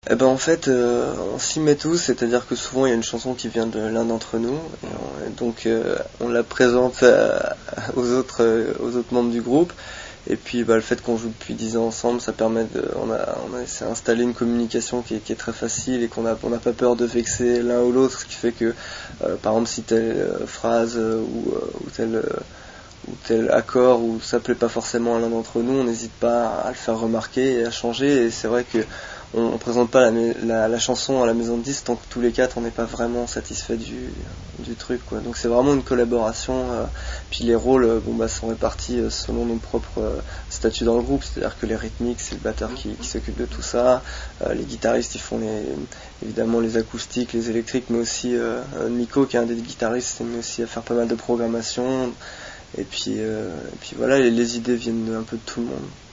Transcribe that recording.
Eh ben en fait, on s'y met tous, c'est-à-dire que souvent il y a une chanson qui vient de l'un d'entre nous, et donc on la présente aux autres membres du groupe. Et puis le fait qu'on joue depuis 10 ans ensemble, ça permet on a essayé d'installer une communication qui est très facile et on n'a pas peur de vexer l'un ou l'autre, ce qui fait que par exemple si telle phrase ou tel accord ou ça plaît pas forcément à l'un d'entre nous, on n'hésite pas à le faire remarquer et à changer. Et c'est vrai que on présente pas la chanson à la maison de disques tant que tous les quatre on n'est pas vraiment satisfait du truc, quoi. Donc c'est vraiment une collaboration. Puis les rôles sont répartis selon nos propres statuts dans le groupe, c'est-à-dire que les rythmiques c'est le batteur qui s'occupe de tout ça, les guitaristes ils font évidemment les acoustiques, les électriques, mais aussi Nico qui est un des guitaristes s'est mis aussi à faire pas mal de programmation. Et puis voilà, les idées viennent un peu de tout le monde.